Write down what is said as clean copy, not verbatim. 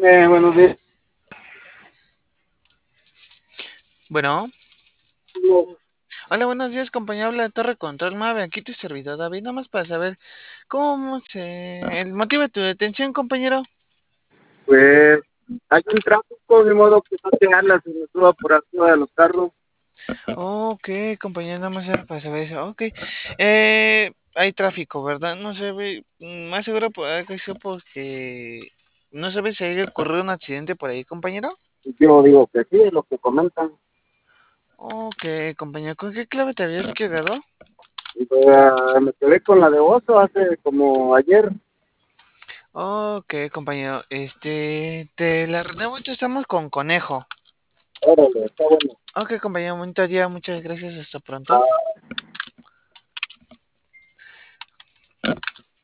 Buenos días. Bueno, No, hola, buenos días, compañero. Habla de Torre Control 9. Aquí tu servidor David. Nada más para saber el motivo de tu detención, compañero. pues hay un tráfico, de modo que no te hablas y me suba por arriba de los carros. Ok, compañero, nada más era para saber eso. Ok. Hay tráfico, ¿verdad? No se ve. Más seguro que sea porque. ¿No sabes si haya ocurrido un accidente por ahí, compañero? Yo digo que sí, es lo que comentan. Ok, compañero. ¿Con qué clave te habías quedado? Me quedé con la de oso hace como ayer. Ok, compañero. Te la mucho, estamos con conejo. Órale, está bueno. Ok, compañero, bonito día, muchas gracias, hasta pronto.